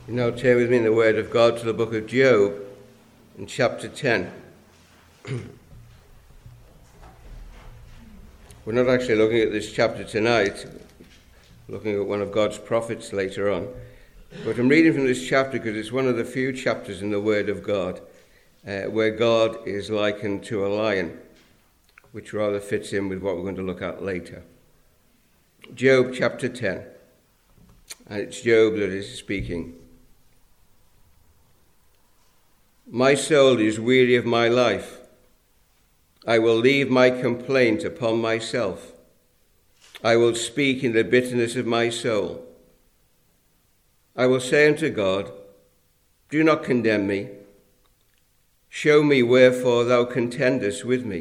You now turn with me in the Word of God to the book of Job in chapter 10. We're not actually looking at this chapter tonight, looking at one of God's prophets later on. But I'm reading from this chapter because it's one of the few chapters in the Word of God where God is likened to a lion, which rather fits in with what we're going to look at later. Job chapter 10, and it's Job that is speaking. My soul is weary of my life. I will leave my complaint upon myself. I will speak in the bitterness of my soul. I will say unto God, do not condemn me. Show me wherefore thou contendest with me.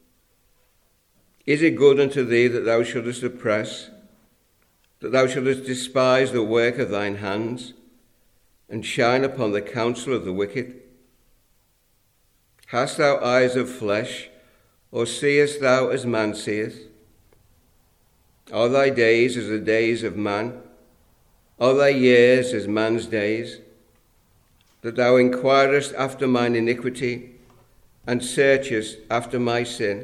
Is it good unto thee that thou shouldest oppress, that thou shouldest despise the work of thine hands, and shine upon the counsel of the wicked? Hast thou eyes of flesh, or seest thou as man seeth? Are thy days as the days of man? Are thy years as man's days? That thou inquirest after mine iniquity, and searchest after my sin?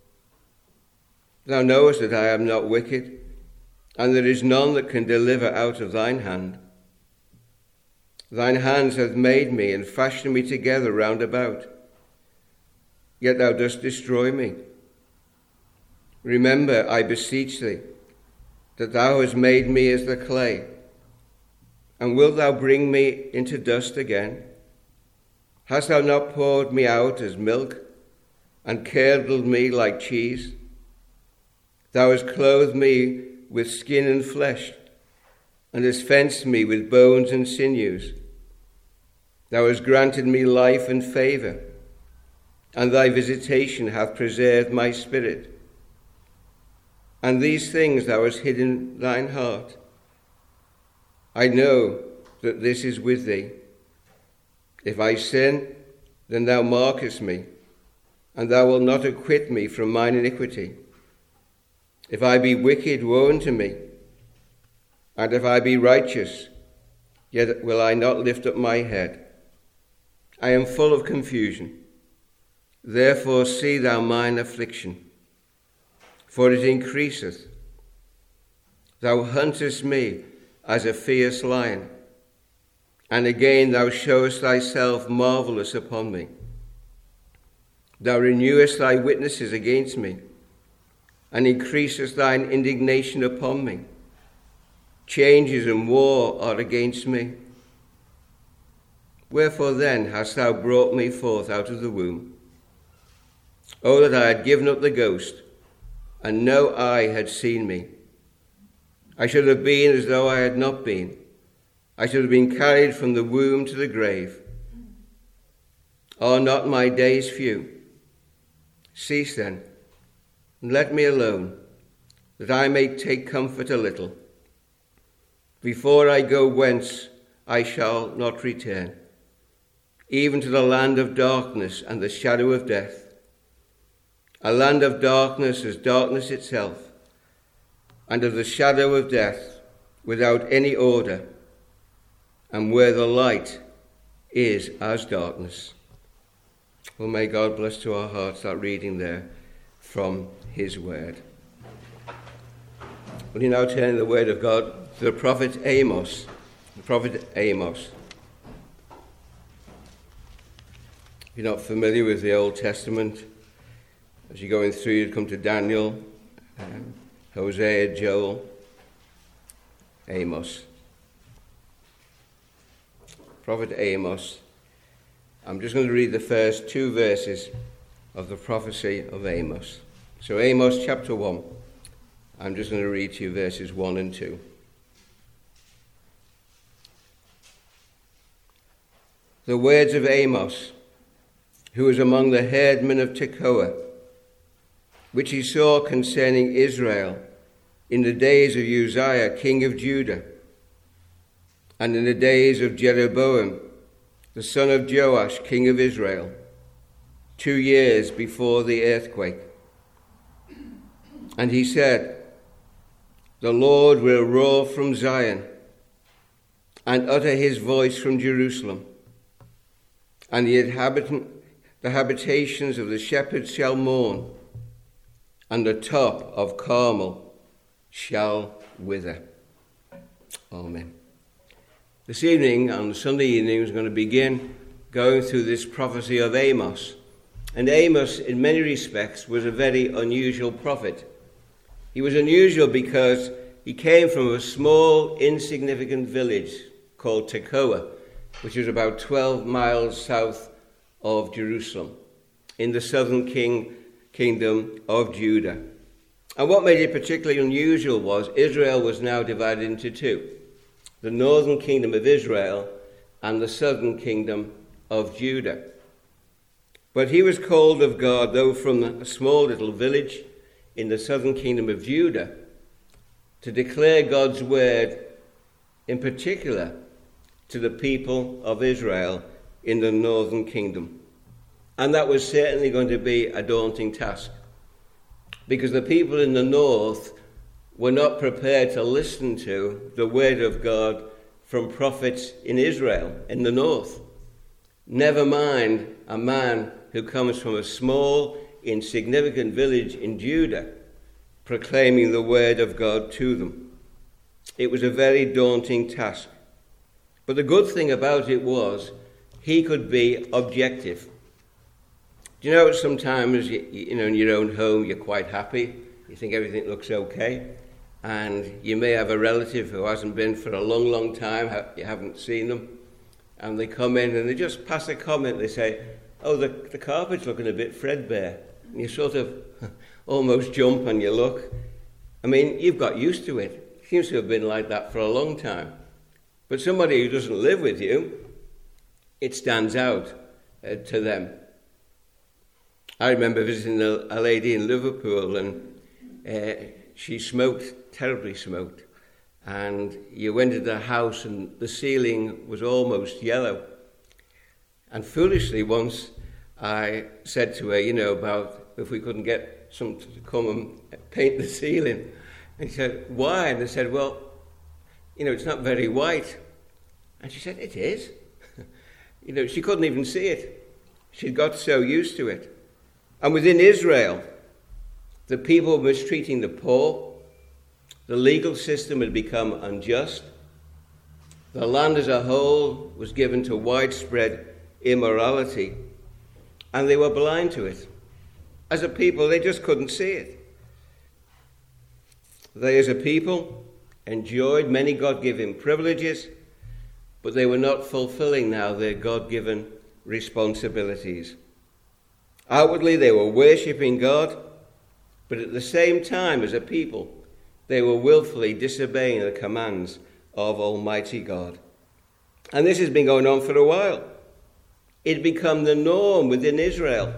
Thou knowest that I am not wicked, and there is none that can deliver out of thine hand. Thine hands have made me and fashioned me together round about. Yet thou dost destroy me. Remember, I beseech thee, that thou hast made me as the clay. And wilt thou bring me into dust again? Hast thou not poured me out as milk, and curdled me like cheese? Thou hast clothed me with skin and flesh, and hast fenced me with bones and sinews. Thou hast granted me life and favour, and thy visitation hath preserved my spirit. And these things thou hast hidden in thine heart. I know that this is with thee. If I sin, then thou markest me, and thou wilt not acquit me from mine iniquity. If I be wicked, woe unto me. And if I be righteous, yet will I not lift up my head. I am full of confusion. Therefore see thou mine affliction, for it increaseth. Thou huntest me as a fierce lion, and again thou showest thyself marvellous upon me. Thou renewest thy witnesses against me, and increasest thine indignation upon me. Changes and war are against me. Wherefore then hast thou brought me forth out of the womb? Oh, that I had given up the ghost, and no eye had seen me. I should have been as though I had not been. I should have been carried from the womb to the grave. Are not my days few? Cease then, and let me alone, that I may take comfort a little. Before I go whence I shall not return, even to the land of darkness and the shadow of death, a land of darkness as darkness itself, and of the shadow of death without any order, and where the light is as darkness. Well, may God bless to our hearts that reading there from his word. Will you now turn the word of God to the prophet Amos? The prophet Amos. If you're not familiar with the Old Testament, as you're going through, you'd come to Daniel, Hosea, Joel, Amos. Prophet Amos. I'm just going to read the first two verses of the prophecy of Amos. So Amos chapter 1. I'm just going to read to you verses 1 and 2. The words of Amos, who was among the herdmen of Tekoa, which he saw concerning Israel in the days of Uzziah, king of Judah, and in the days of Jeroboam, the son of Joash, king of Israel, 2 years before the earthquake. And he said, the Lord will roar from Zion. and utter his voice from Jerusalem. And the habitations of the shepherds shall mourn, and the top of Carmel shall wither. Amen. This evening, on Sunday evening, we're going to begin going through this prophecy of Amos. And Amos, in many respects, was a very unusual prophet. He was unusual because he came from a small, insignificant village called Tekoa, which is about 12 miles south of Jerusalem, in the southern kingdom of Judah. And what made it particularly unusual was Israel was now divided into two: the northern kingdom of Israel and the southern kingdom of Judah. But he was called of God, though from a small little village in the southern kingdom of Judah, to declare God's word, in particular to the people of Israel in the northern kingdom. And that was certainly going to be a daunting task, because the people in the north were not prepared to listen to the word of God from prophets in Israel, in the north. Never mind a man who comes from a small, insignificant village in Judah, proclaiming the word of God to them. It was a very daunting task. But the good thing about it was he could be objective. Do you know, sometimes you know, in your own home you're quite happy, you think everything looks okay, and you may have a relative who hasn't been for a long, long time, you haven't seen them, and they come in and they just pass a comment. They say, "Oh, the carpet's looking a bit threadbare," and you sort of almost jump and you look. I mean, you've got used to it. It seems to have been like that for a long time. But somebody who doesn't live with you, it stands out to them. I remember visiting a lady in Liverpool, and she smoked, terribly smoked. And you went into the house and the ceiling was almost yellow. And foolishly once I said to her, you know, about if we couldn't get someone to come and paint the ceiling. And she said, "Why?" And I said, "Well, you know, it's not very white." And she said, "It is." You know, she couldn't even see it. She'd got so used to it. And within Israel, the people were mistreating the poor. The legal system had become unjust. The land as a whole was given to widespread immorality, and they were blind to it. As a people, they just couldn't see it. They, as a people, enjoyed many God-given privileges, but they were not fulfilling now their God-given responsibilities. Outwardly, they were worshipping God, but at the same time, as a people, they were willfully disobeying the commands of Almighty God. And this has been going on for a while. It had become the norm within Israel.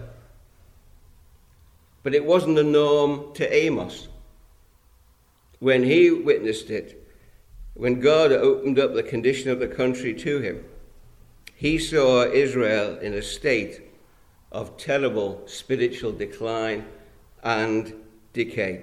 But it wasn't the norm to Amos. When he witnessed it, when God opened up the condition of the country to him, he saw Israel in a state of terrible spiritual decline and decay.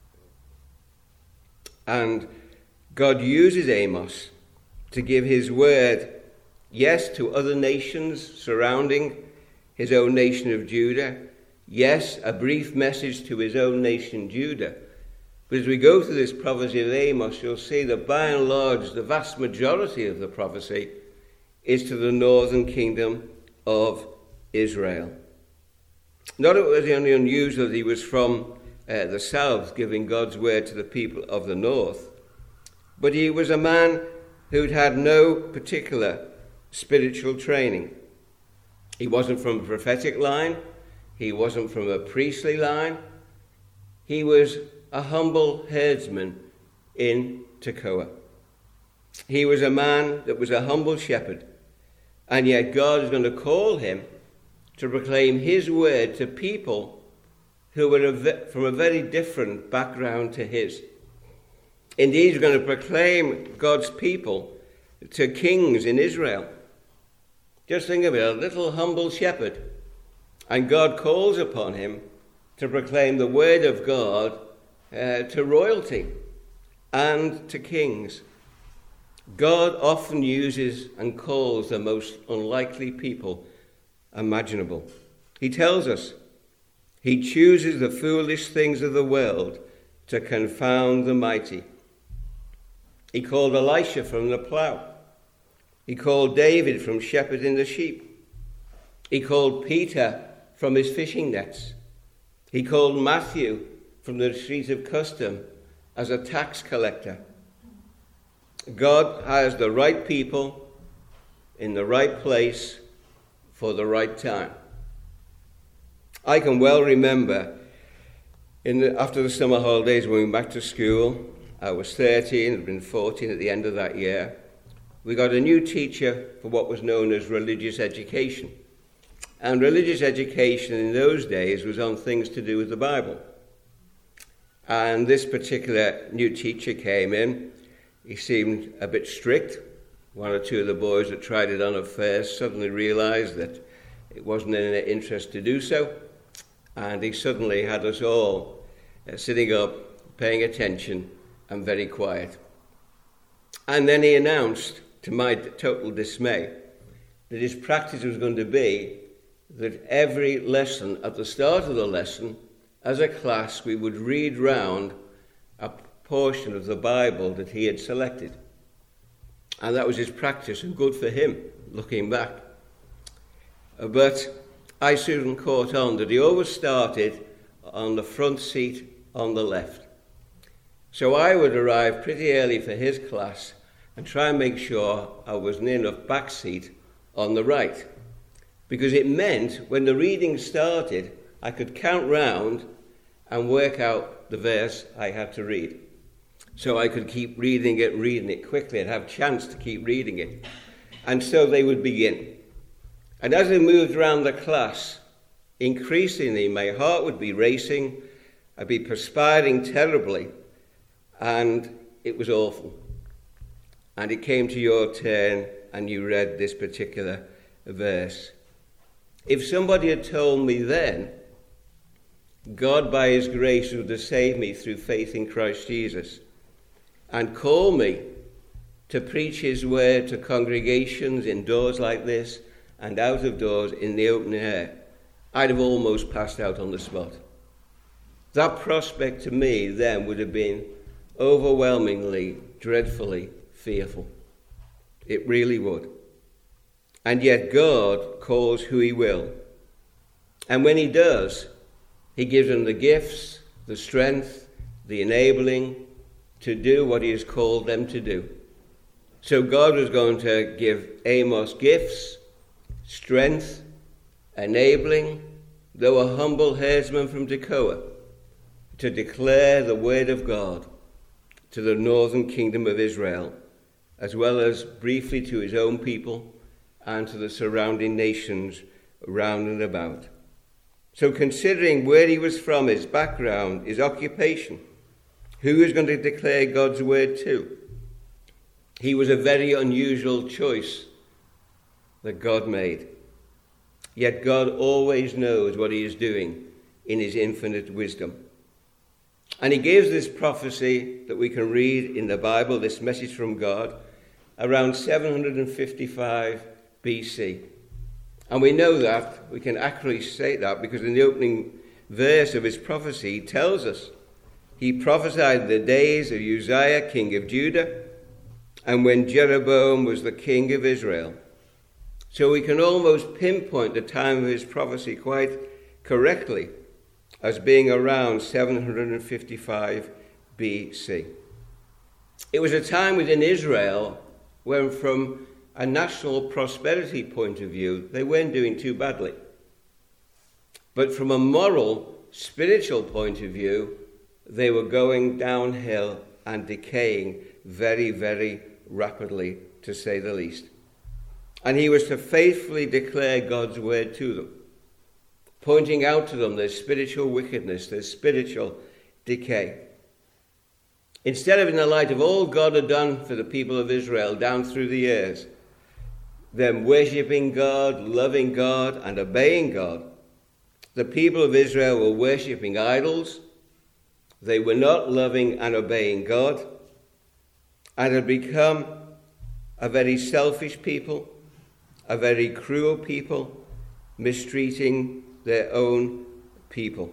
And God uses Amos to give his word, yes, to other nations surrounding his own nation of Judah, yes, a brief message to his own nation, Judah. But as we go through this prophecy of Amos, you'll see that by and large, the vast majority of the prophecy is to the northern kingdom of Israel. Not only unusual that he was from the south, giving God's word to the people of the north, but he was a man who'd had no particular spiritual training. He wasn't from a prophetic line. He wasn't from a priestly line. He was a humble herdsman in Tekoa. He was a man that was a humble shepherd, and yet God is going to call him to proclaim his word to people who were from a very different background to his. Indeed, he's going to proclaim God's people to kings in Israel. Just think of it, a little humble shepherd, and God calls upon him to proclaim the word of God to royalty and to kings. God often uses and calls the most unlikely people imaginable. He tells us he chooses the foolish things of the world to confound the mighty. He called Elisha from the plough. He called David from shepherding the sheep. He called Peter from his fishing nets. He called Matthew from the street of custom as a tax collector. God has the right people in the right place for the right time. I can well remember after the summer holidays when we went back to school, I was 13, had been 14 at the end of that year. We got a new teacher for what was known as religious education. And religious education in those days was on things to do with the Bible. And this particular new teacher came in. He seemed a bit strict. One or two of the boys that tried it on at first suddenly realized that it wasn't in their interest to do so. And he suddenly had us all sitting up, paying attention, and very quiet. And then he announced, to my total dismay, that his practice was going to be that every lesson, at the start of the lesson, as a class, we would read round a portion of the Bible that he had selected. And that was his practice, and good for him, looking back. But I soon caught on that he always started on the front seat on the left. So I would arrive pretty early for his class and try and make sure I was near enough back seat on the right. Because it meant when the reading started, I could count round and work out the verse I had to read. So I could keep reading it quickly and have a chance to keep reading it. And so they would begin. And as I moved around the class, increasingly my heart would be racing, I'd be perspiring terribly, and it was awful. And it came to your turn and you read this particular verse. If somebody had told me then, God by his grace would have saved me through faith in Christ Jesus and called me to preach his word to congregations indoors like this and out of doors in the open air, I'd have almost passed out on the spot. That prospect to me then would have been overwhelmingly, dreadfully fearful. It really would. And yet God calls who he will. And when he does, he gives them the gifts, the strength, the enabling to do what he has called them to do. So God was going to give Amos gifts, strength, enabling, though a humble herdsman from Tekoa, to declare the word of God to the northern kingdom of Israel, as well as briefly to his own people and to the surrounding nations round and about. So considering where he was from, his background, his occupation, who he was going to declare God's word to, he was a very unusual choice that God made. Yet God always knows what he is doing in his infinite wisdom. And he gives this prophecy that we can read in the Bible, this message from God, around 755 BC. And we know that, we can accurately state that, because in the opening verse of his prophecy, he tells us he prophesied the days of Uzziah, king of Judah, and when Jeroboam was the king of Israel. So we can almost pinpoint the time of his prophecy quite correctly as being around 755 BC. It was a time within Israel when, from a national prosperity point of view, they weren't doing too badly. But from a moral, spiritual point of view, they were going downhill and decaying very, very rapidly, to say the least. And he was to faithfully declare God's word to them, pointing out to them their spiritual wickedness, their spiritual decay. Instead of, in the light of all God had done for the people of Israel down through the years, them worshipping God, loving God, and obeying God, the people of Israel were worshipping idols. They were not loving and obeying God, and had become a very selfish people, a very cruel people, mistreating their own people.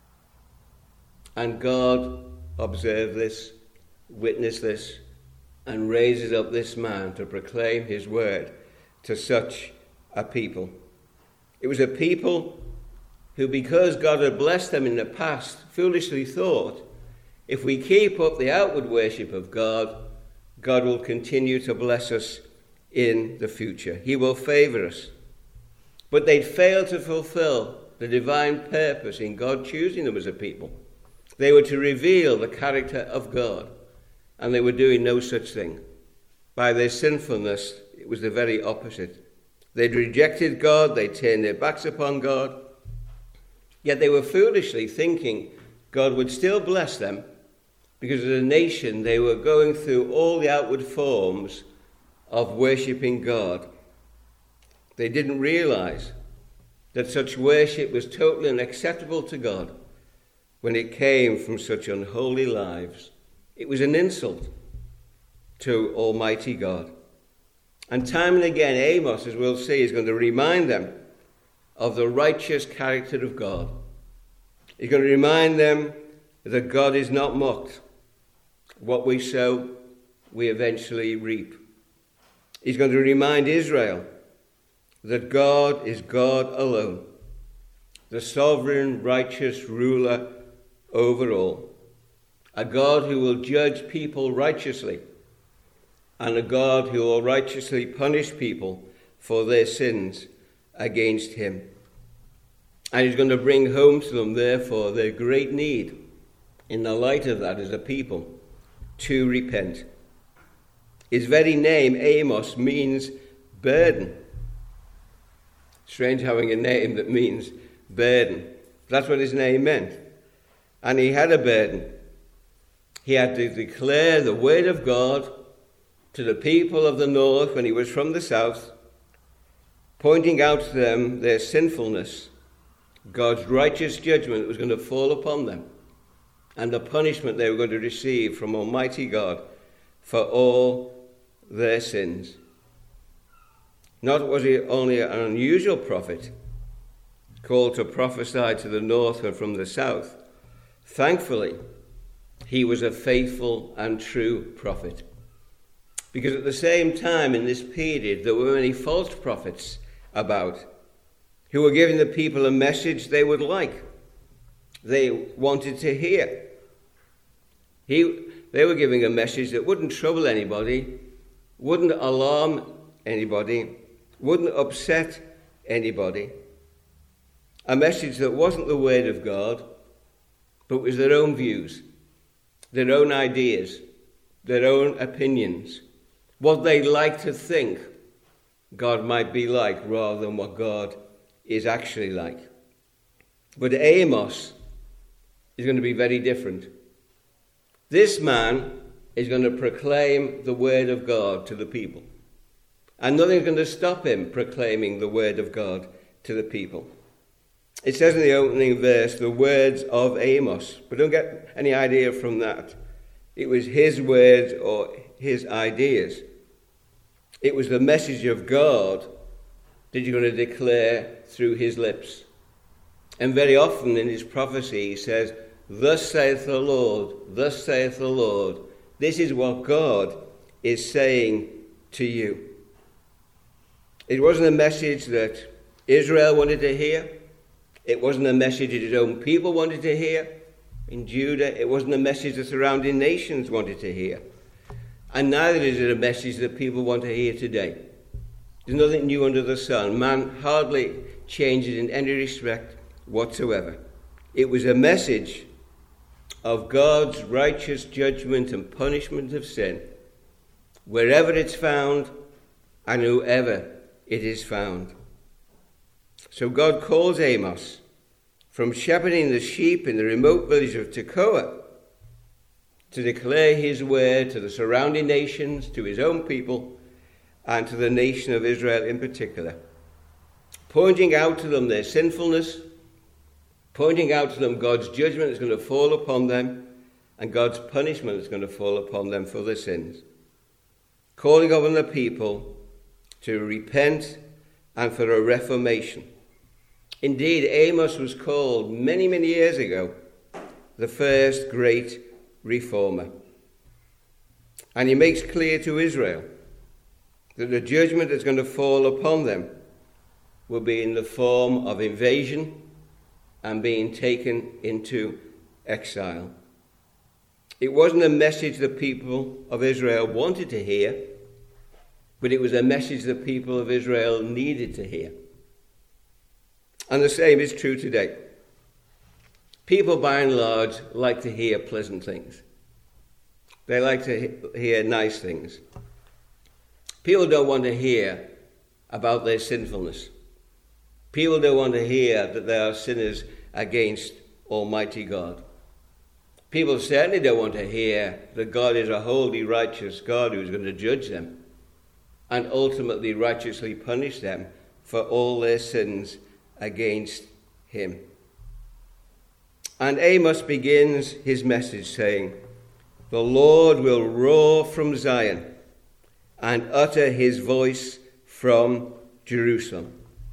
And God observed this, witnessed this, and raises up this man to proclaim his word to such a people. It was a people who, because God had blessed them in the past, foolishly thought, if we keep up the outward worship of God, God will continue to bless us in the future. He will favour us. But they'd failed to fulfill the divine purpose in God choosing them as a people. They were to reveal the character of God, and they were doing no such thing. By their sinfulness, it was the very opposite. They'd rejected God, they turned their backs upon God, yet they were foolishly thinking God would still bless them because as a nation they were going through all the outward forms of worshipping God. They didn't realize that such worship was totally unacceptable to God when it came from such unholy lives. It was an insult to Almighty God. And time and again, Amos, as we'll see, is going to remind them of the righteous character of God. He's going to remind them that God is not mocked. What we sow, we eventually reap. He's going to remind Israel that God is God alone, the sovereign, righteous ruler over all, a God who will judge people righteously, and a God who will righteously punish people for their sins against him. And he's going to bring home to them, therefore, their great need in the light of that as a people to repent. His very name, Amos, means burden. Strange having a name that means burden. That's what his name meant. And he had a burden. He had to declare the word of God to the people of the north when he was from the south, pointing out to them their sinfulness, God's righteous judgment that was going to fall upon them, and the punishment they were going to receive from Almighty God for all their sins. Not was he only an unusual prophet, called to prophesy to the north and from the south. Thankfully, he was a faithful and true prophet. Because at the same time in this period, there were many false prophets about who were giving the people a message they would like, they wanted to hear. They were giving a message that wouldn't trouble anybody, wouldn't alarm anybody, wouldn't upset anybody. A message that wasn't the word of God, but was their own views, their own ideas, their own opinions, what they like to think God might be like rather than what God is actually like. But Amos is going to be very different. This man is going to proclaim the word of God to the people. And nothing's going to stop him proclaiming the word of God to the people. It says in the opening verse, the words of Amos. But don't get any idea from that. It was his words or his ideas. It was the message of God that you're going to declare through his lips. And very often in his prophecy he says, thus saith the Lord, thus saith the Lord. This is what God is saying to you. It wasn't a message that Israel wanted to hear. It wasn't a message that his own people wanted to hear. In Judah, it wasn't a message the surrounding nations wanted to hear. And neither is it a message that people want to hear today. There's nothing new under the sun. Man hardly changes in any respect whatsoever. It was a message of God's righteous judgment and punishment of sin, wherever it's found and whoever it is found. So God calls Amos from shepherding the sheep in the remote village of Tekoa to declare his word to the surrounding nations, to his own people, and to the nation of Israel in particular, pointing out to them their sinfulness, pointing out to them God's judgment is going to fall upon them, and God's punishment is going to fall upon them for their sins. calling upon the people to repent and for a reformation. Indeed, Amos was called many, many years ago the first great reformer. And he makes clear to Israel that the judgment that's going to fall upon them will be in the form of invasion and being taken into exile. It wasn't a message the people of Israel wanted to hear, but it was a message the people of Israel needed to hear. And the same is true today. People, by and large, like to hear pleasant things. They like to hear nice things. People don't want to hear about their sinfulness. People don't want to hear that they are sinners against Almighty God. People certainly don't want to hear that God is a holy, righteous God who is going to judge them and ultimately righteously punish them for all their sins against him. And Amos begins his message saying, "The Lord will roar from Zion and utter his voice from Jerusalem."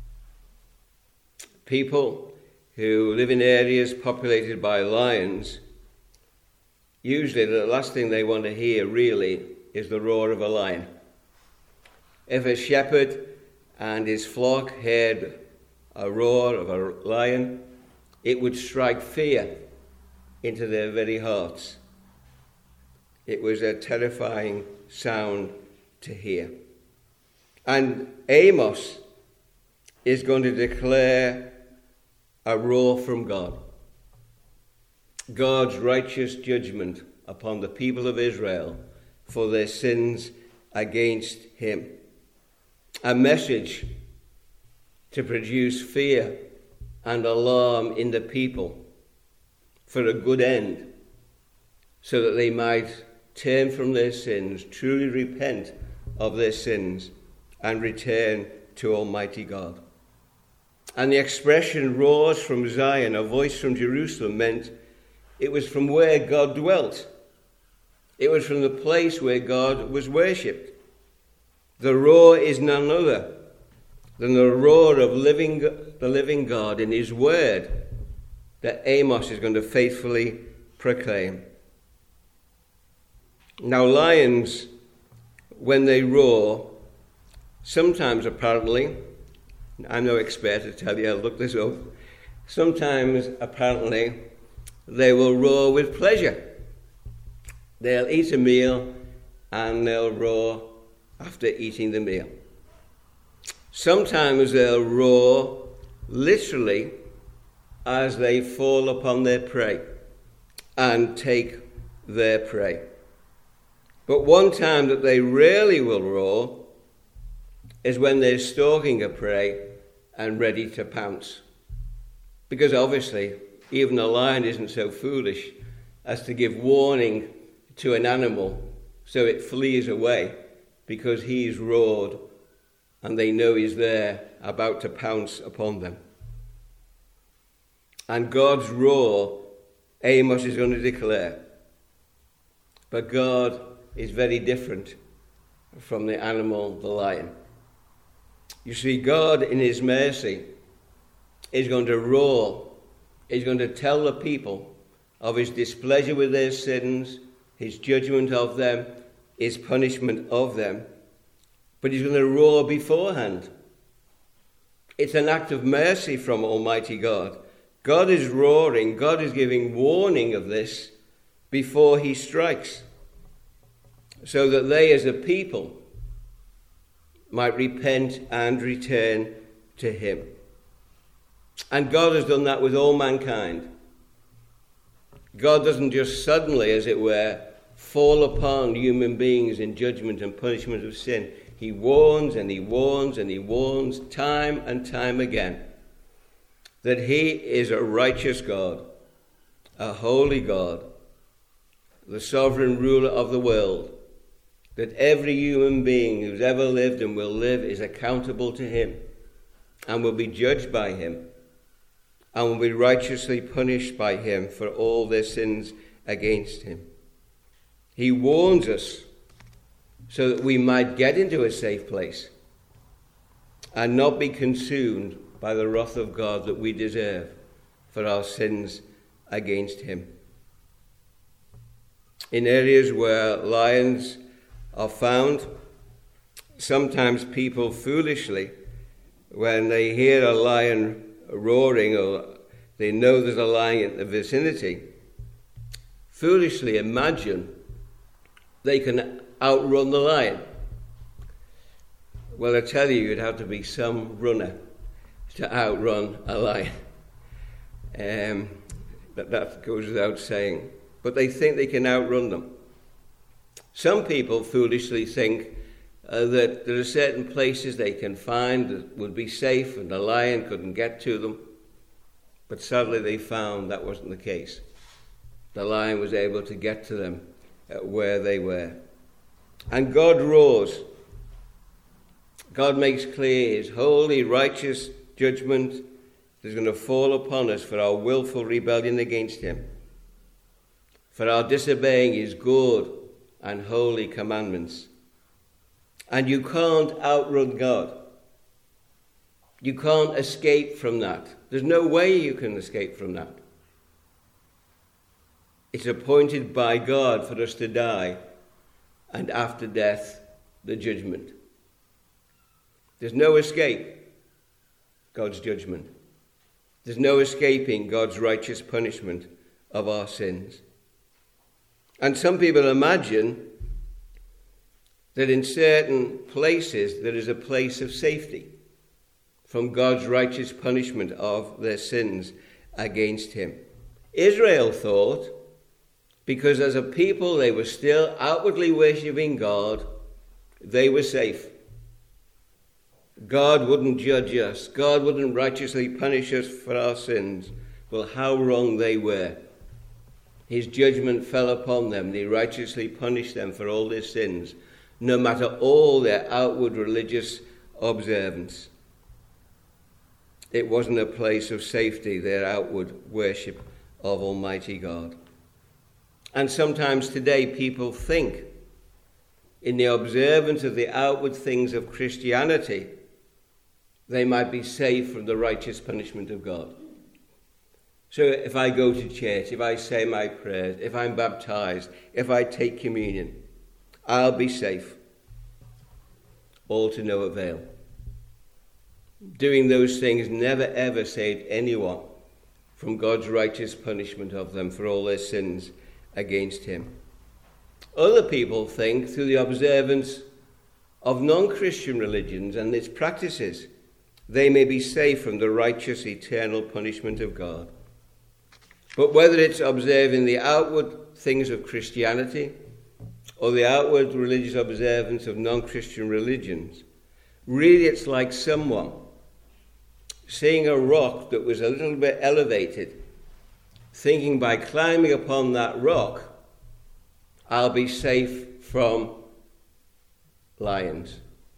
People who live in areas populated by lions, usually the last thing they want to hear really is the roar of a lion. If a shepherd and his flock heard a roar of a lion, it would strike fear into their very hearts. It was a terrifying sound to hear. And Amos is going to declare a roar from God. God's righteous judgment upon the people of Israel for their sins against him. A message to produce fear and alarm in the people for a good end, so that they might turn from their sins, truly repent of their sins, and return to Almighty God. And the expression roars from Zion, a voice from Jerusalem, meant it was from where God dwelt. It was from the place where God was worshipped. The roar is none other than the roar of the living God in his word that Amos is going to faithfully proclaim. Now, lions, when they roar, sometimes apparently, I'm no expert to tell you, I'll look this up, sometimes apparently they will roar with pleasure. They'll eat a meal and they'll roar after eating the meal. Sometimes they'll roar literally as they fall upon their prey and take their prey. But one time that they rarely will roar is when they're stalking a prey and ready to pounce. Because obviously, even a lion isn't so foolish as to give warning to an animal so it flees away because he's roared and they know he's there about to pounce upon them. And God's roar, Amos is going to declare. But God is very different from the animal, the lion. You see, God in his mercy is going to roar. He's going to tell the people of his displeasure with their sins, his judgment of them, his punishment of them. But he's going to roar beforehand. It's an act of mercy from Almighty God. God is roaring. God is giving warning of this before he strikes, so that they as a people might repent and return to him. And God has done that with all mankind. God doesn't just suddenly, as it were, fall upon human beings in judgment and punishment of sin. He warns and he warns and he warns time and time again that he is a righteous God, a holy God, the sovereign ruler of the world, that every human being who's ever lived and will live is accountable to him and will be judged by him and will be righteously punished by him for all their sins against him. He warns us so that we might get into a safe place and not be consumed by the wrath of God that we deserve for our sins against him. In areas where lions are found, sometimes people foolishly, when they hear a lion roaring or they know there's a lion in the vicinity, foolishly imagine they can outrun the lion. Well, I tell you, you'd have to be some runner to outrun a lion. But that goes without saying. But they think they can outrun them. Some people foolishly think that there are certain places they can find that would be safe and the lion couldn't get to them. But sadly they found that wasn't the case. The lion was able to get to them where they were. And God roars. God makes clear his holy, righteous judgment is going to fall upon us for our willful rebellion against him, for our disobeying his good and holy commandments. And you can't outrun God. You can't escape from that. There's no way you can escape from that. It's appointed by God for us to die, and after death, the judgment. There's no escape God's judgment. There's no escaping God's righteous punishment of our sins. And some people imagine that in certain places there is a place of safety from God's righteous punishment of their sins against him. Israel thought, because as a people they were still outwardly worshipping God, they were safe. God wouldn't judge us. God wouldn't righteously punish us for our sins. Well, how wrong they were. His judgment fell upon them, and he righteously punished them for all their sins, no matter all their outward religious observance. It wasn't a place of safety, their outward worship of Almighty God. And sometimes today people think in the observance of the outward things of Christianity, they might be saved from the righteous punishment of God. So if I go to church, if I say my prayers, if I'm baptized, if I take communion, I'll be safe. All to no avail. Doing those things never ever saved anyone from God's righteous punishment of them for all their sins against him. Other people think through the observance of non-Christian religions and its practices, they may be safe from the righteous eternal punishment of God. But whether it's observing the outward things of Christianity or the outward religious observance of non-Christian religions, really it's like someone seeing a rock that was a little bit elevated, thinking by climbing upon that rock, I'll be safe from lions.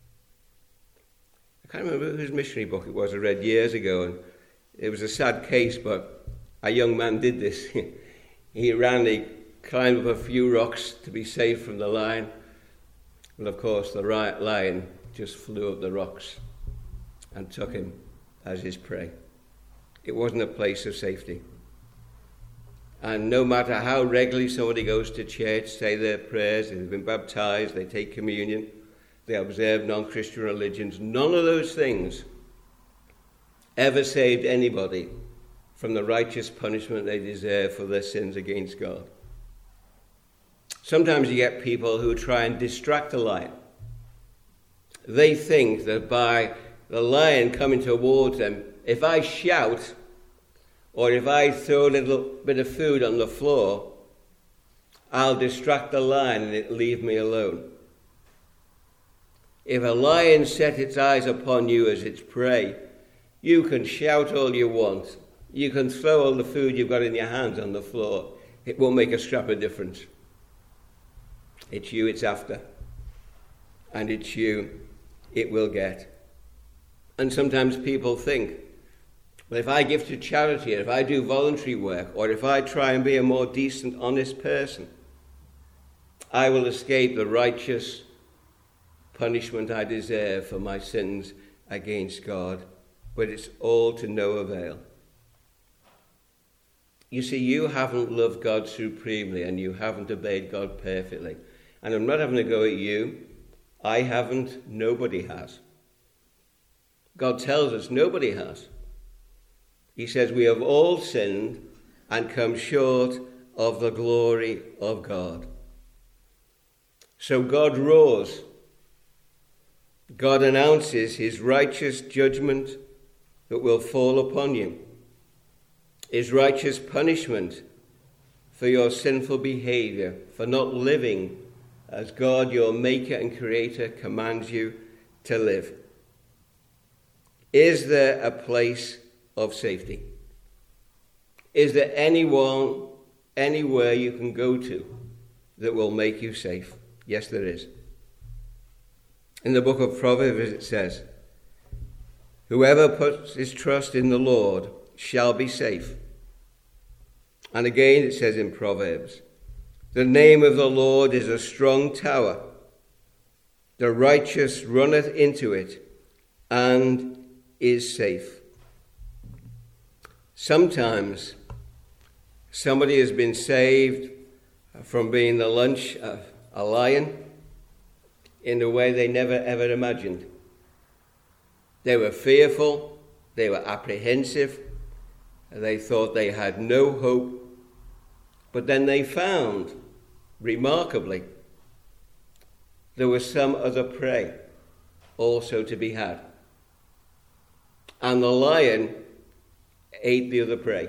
I can't remember whose missionary book it was I read years ago, and it was a sad case, but a young man did this. He climbed up a few rocks to be safe from the lion. Well, of course, the lion just flew up the rocks and took him as his prey. It wasn't a place of safety. And no matter how regularly somebody goes to church, say their prayers, they've been baptized, they take communion, they observe non-Christian religions, none of those things ever saved anybody from the righteous punishment they deserve for their sins against God. Sometimes you get people who try and distract the lion. They think that by the lion coming towards them, if I shout or if I throw a little bit of food on the floor, I'll distract the lion and it'll leave me alone. If a lion set its eyes upon you as its prey, you can shout all you want. You can throw all the food you've got in your hands on the floor. It won't make a scrap of difference. It's you it's after. And it's you it will get. And sometimes people think, well, if I give to charity, or if I do voluntary work, or if I try and be a more decent, honest person, I will escape the righteous punishment I deserve for my sins against God, but it's all to no avail. You see, you haven't loved God supremely and you haven't obeyed God perfectly. And I'm not having a go at you. I haven't. Nobody has. God tells us nobody has. He says we have all sinned and come short of the glory of God. So God roars. God announces his righteous judgment that will fall upon you. His righteous punishment for your sinful behavior, for not living as God, your maker and creator, commands you to live. Is there a place of safety? Is there anyone, anywhere you can go to that will make you safe? Yes, there is. In the book of Proverbs it says, whoever puts his trust in the Lord shall be safe. And again it says in Proverbs, the name of the Lord is a strong tower. The righteous runneth into it and is safe. Sometimes somebody has been saved from being the lunch of a lion in a way they never ever imagined. They were fearful, they were apprehensive, they thought they had no hope, but then they found, remarkably, there was some other prey also to be had. And the lion ate the other prey.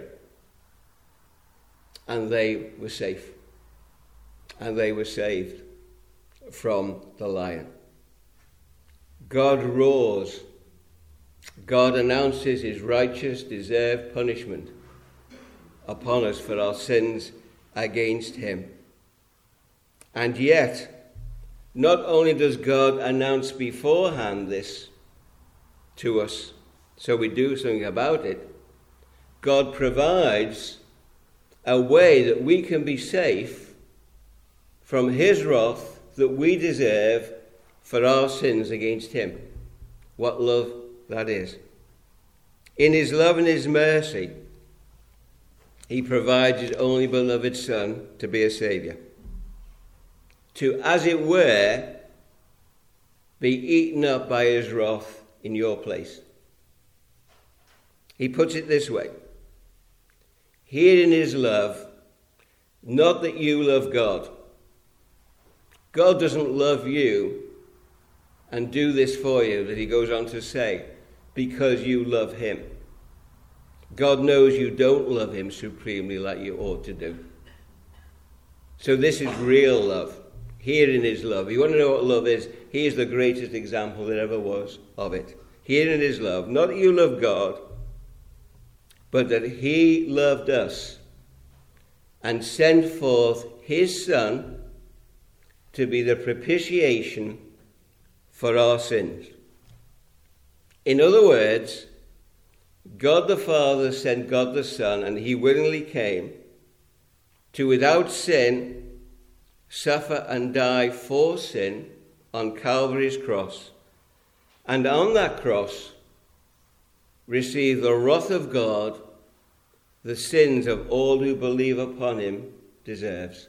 And they were safe. And they were saved from the lion. God roars. God announces his righteous, deserved punishment upon us for our sins against him. And yet, not only does God announce beforehand this to us, so we do something about it, God provides a way that we can be safe from his wrath that we deserve for our sins against him. What love that is. In his love and his mercy, he provides his only beloved Son to be a Saviour. To, as it were, be eaten up by his wrath in your place. He puts it this way. Here in his love, not that you love God. God doesn't love you and do this for you, that he goes on to say, because you love him. God knows you don't love him supremely like you ought to do. So this is real love. Here in his love. You want to know what love is? He is the greatest example there ever was of it. Here in his love. Not that you love God, but that he loved us and sent forth his Son to be the propitiation for our sins. In other words, God the Father sent God the Son, and he willingly came to, without sin, suffer and die for sin on Calvary's cross, and on that cross receive the wrath of God the sins of all who believe upon him deserves.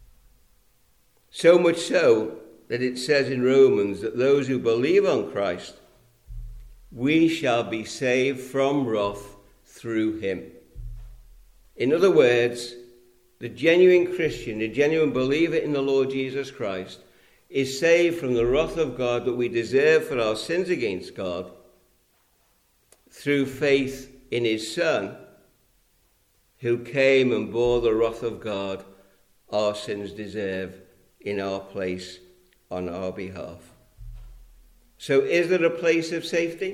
So much so that it says in Romans that those who believe on Christ, we shall be saved from wrath through him. In other words, the genuine Christian, the genuine believer in the Lord Jesus Christ, is saved from the wrath of God that we deserve for our sins against God through faith in his Son, who came and bore the wrath of God our sins deserve in our place on our behalf. So is there a place of safety?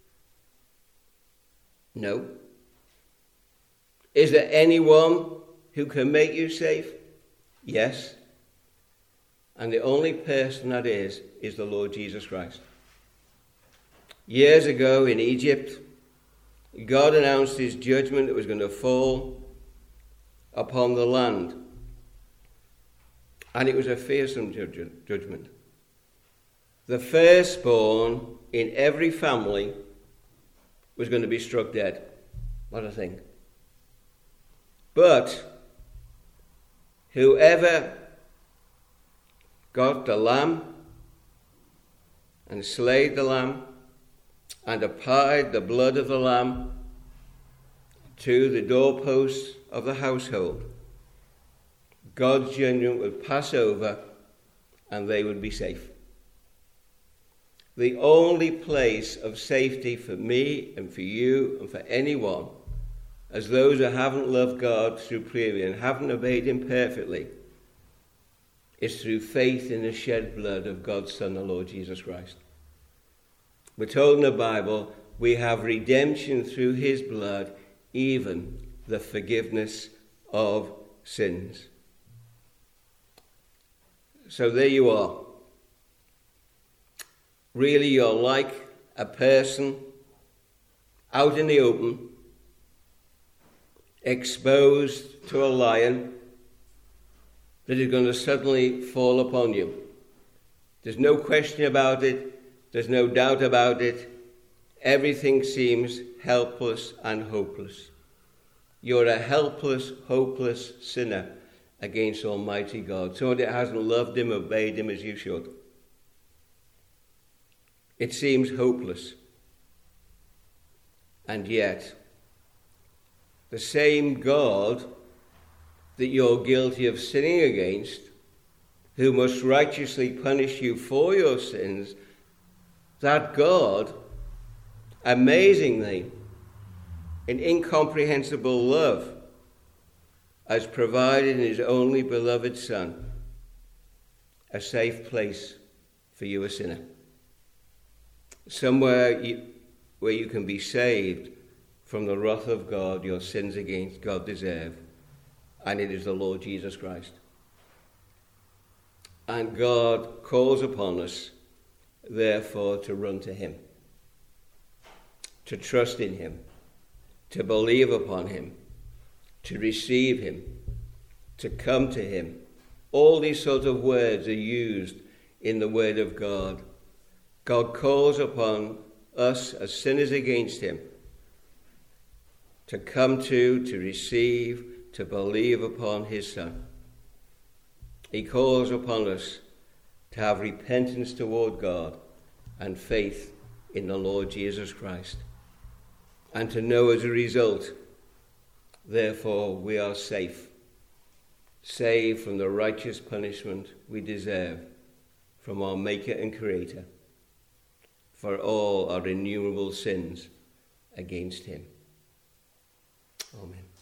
No. Is there anyone who can make you safe? Yes. And the only person that is the Lord Jesus Christ. Years ago in Egypt, God announced his judgment that was going to fall upon the land. And it was a fearsome judgment. the firstborn in every family was going to be struck dead. What a thing. But whoever got the lamb and slayed the lamb and applied the blood of the lamb to the doorposts of the household, God's judgment would pass over and they would be safe. The only place of safety for me and for you and for anyone, as those who haven't loved God through prayer and haven't obeyed him perfectly, is through faith in the shed blood of God's Son, the Lord Jesus Christ. We're told in the Bible we have redemption through his blood, even the forgiveness of sins. So there you are. Really, you're like a person out in the open, exposed to a lion that is going to suddenly fall upon you. There's no question about it. There's no doubt about it. Everything seems helpless and hopeless. You're a helpless, hopeless sinner against Almighty God. Someone that hasn't loved him, obeyed him as you should. It seems hopeless. And yet, the same God that you're guilty of sinning against, who must righteously punish you for your sins, that God, amazingly, in incomprehensible love, has provided in his only beloved Son a safe place for you, a sinner. Somewhere where you can be saved from the wrath of God your sins against God deserve, and it is the Lord Jesus Christ. And God calls upon us, therefore, to run to him, to trust in him, to believe upon him, to receive him, to come to him. All these sorts of words are used in the Word of God. God calls upon us as sinners against him to come to receive, to believe upon his Son. He calls upon us to have repentance toward God and faith in the Lord Jesus Christ, and to know as a result, therefore, we are safe, saved from the righteous punishment we deserve from our Maker and Creator for all our innumerable sins against him. Amen.